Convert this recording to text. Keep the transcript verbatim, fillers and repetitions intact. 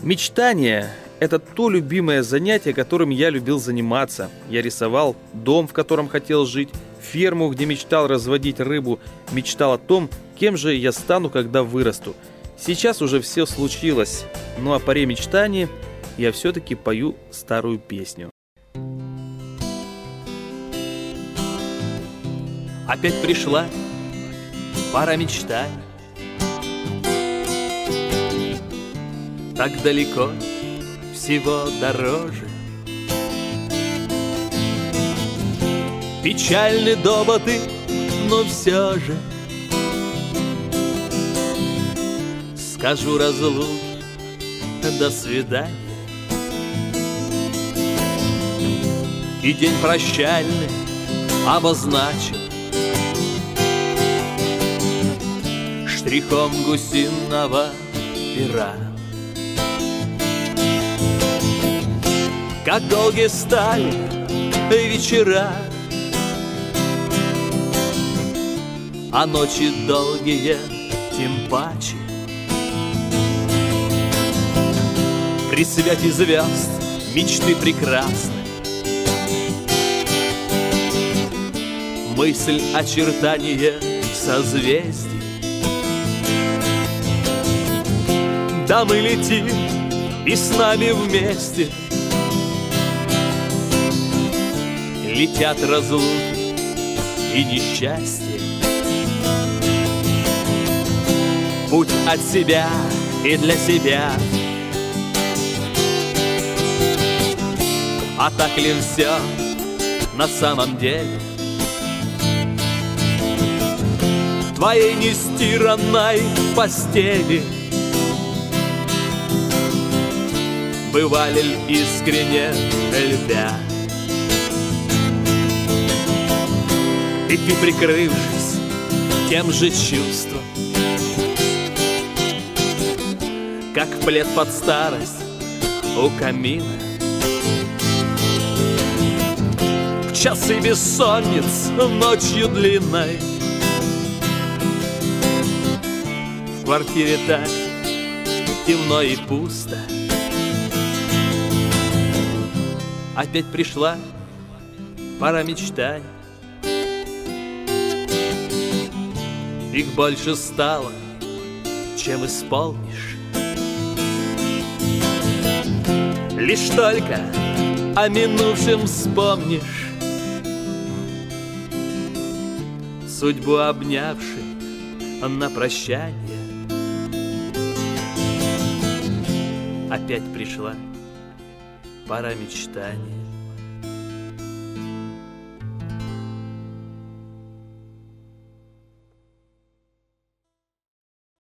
Мечтание – это то любимое занятие, которым я любил заниматься. Я рисовал дом, в котором хотел жить, ферму, где мечтал разводить рыбу, мечтал о том, кем же я стану, когда вырасту. Сейчас уже все случилось, но о поре мечтания я все-таки пою старую песню. Опять пришла пора мечтаний. Так далеко, всего дороже. Печальны доводы, но все же скажу разлуки, до свидания. И день прощальный обозначил штрихом гусиного пера. Как долги стали вечера, а ночи долгие тем паче. При свете звезд мечты прекрасны, мысль очертания созвездий. Да мы летим и с нами вместе летят разлуки и несчастье. Путь от себя и для себя. А так ли все на самом деле? В твоей нестиранной постели бывали ли искренне любя? И ты, прикрывшись тем же чувством, как плед под старость у камина, в часы бессонниц ночью длинной, в квартире так темно и пусто. Опять пришла пора мечтаний. Их больше стало, чем исполнишь. Лишь только о минувшем вспомнишь, судьбу обнявши на прощание. Опять пришла пора мечтания.